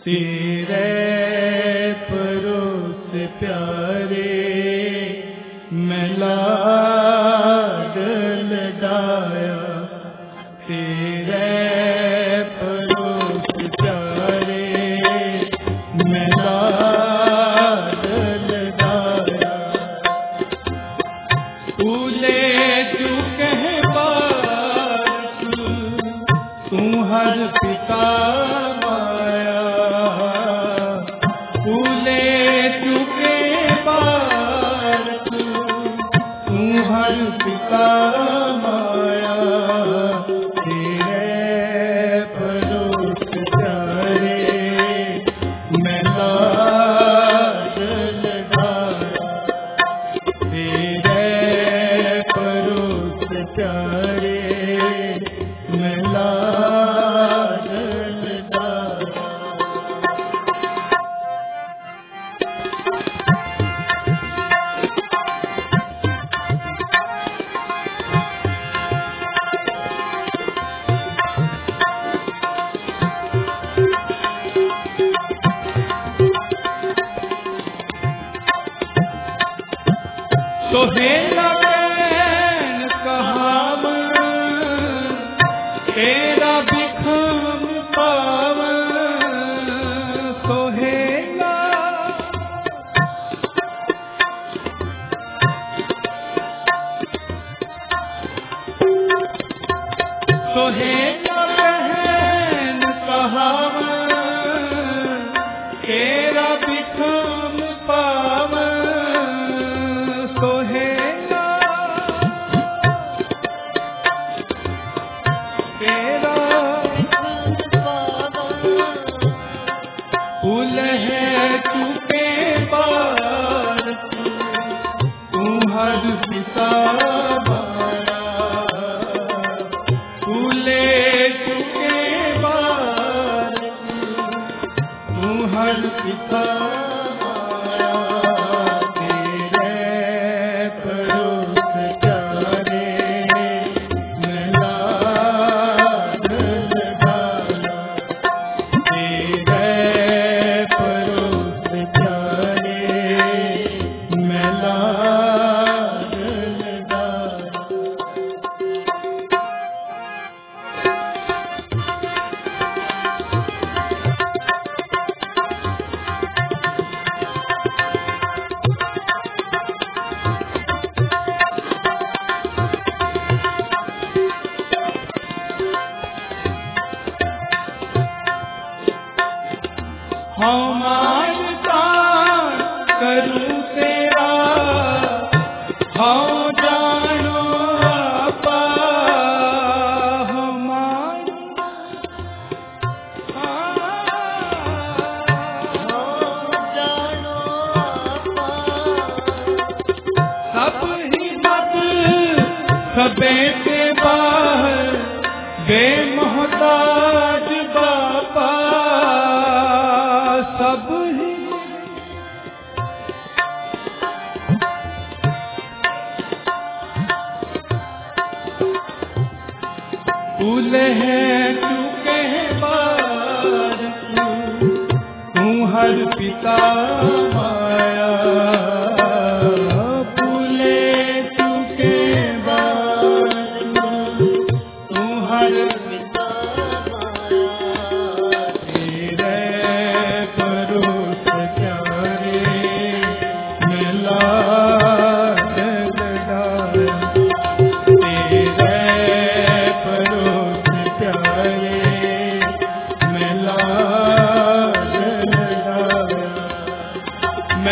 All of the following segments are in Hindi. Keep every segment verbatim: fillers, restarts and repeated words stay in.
तेरे परोस प्यारे मैं लाड लडाया, तेरे परोस प्यारे मैं लाड लडाया। तू ले चुके बार तू हर पिता माया, तू ले चुके बार तू हर पिता माया। तेरे परोस प्यारे मैं लाड लडाया, तेरे परोस प्यारे मैं लाड लडाया। सोहेला बैन कहावन तेरा बिखम पावन, सोहेला सोहेला बैन कहावन तेरा बिखम पावन, सोहेला तेरा फूल है चुके बार तू हर पिता माया, फूले चुके बार तू हर पिता माया। तेरे परोस प्यारे मैं लाड लडाया, तेरे परोस प्यारे मैं लाड लडाया। हाँ मानता करूँ तेरा, हाँ जानो आपा, हाँ मानता जानो आपा, सब ही सब सबे से बाहर बेमोहताज बापा, सब ही फूल है चुके बार तू हर पिता माया, फूले चुके बार तू हर पिता माया। तेरे परोस प्यारे मैं लाड लडाया, तेरे परोस प्यारे मैं लाड लडाया।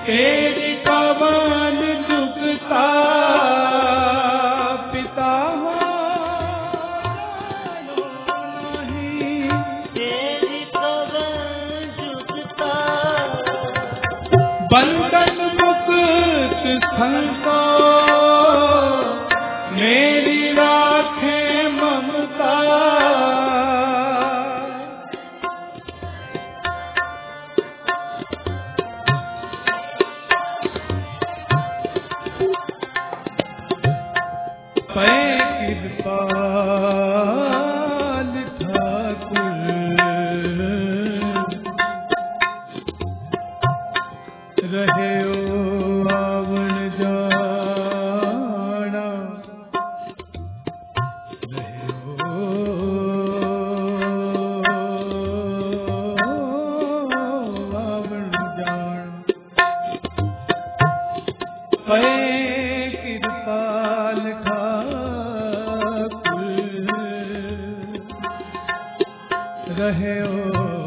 तेरी कवन दुखता पिता नहीं, तेरी कवन दुखता बंधन मुक्त संतो मेरी राखे ममता। पै कृपाल ठाकुर रहे ओ आवन जाना, रहे ओ आवन जाना। पै कृपाल रहे ओ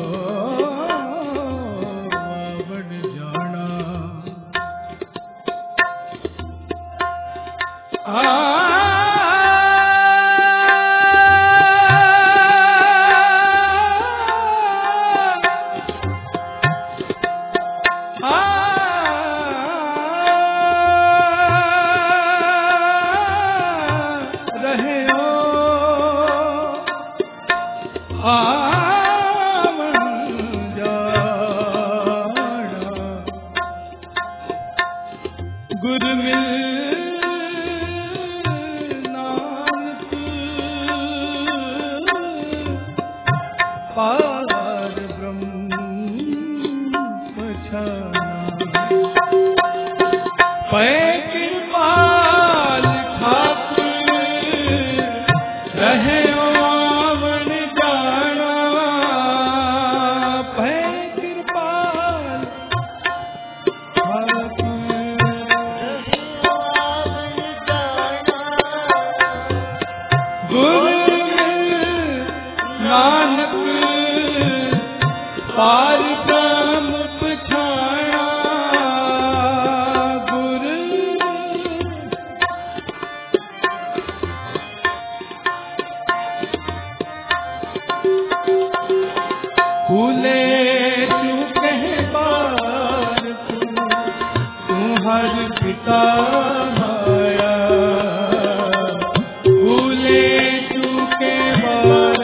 आवन जाना। आ रहे ओ गुरु मिल नानक पार ब्रह्म पछाना। पै कृपाल ठाकुर रहे ओ आवन जाना। पै कृपाल नानक पार ब्रह्म पछाना। गुरु भूले तू कह बार तू हर पिता माया। भूले तू के बार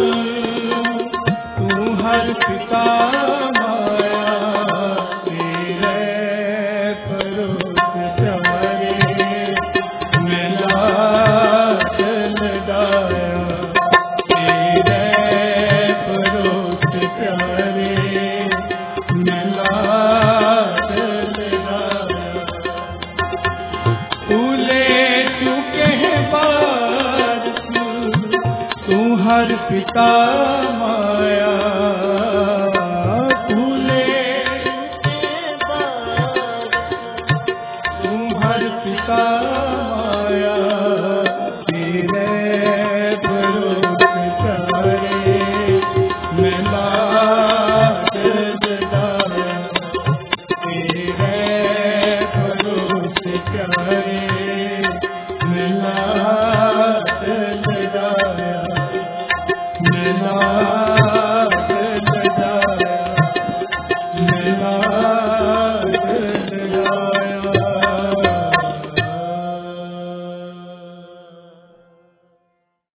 तू हर पिता माया। तेरे परोस प्यारे मिला चल डाया। तेरे परोस प्यारे मिला चल डाया। भूले चुके बार तू हर पिता माया। भूले तू हर पिता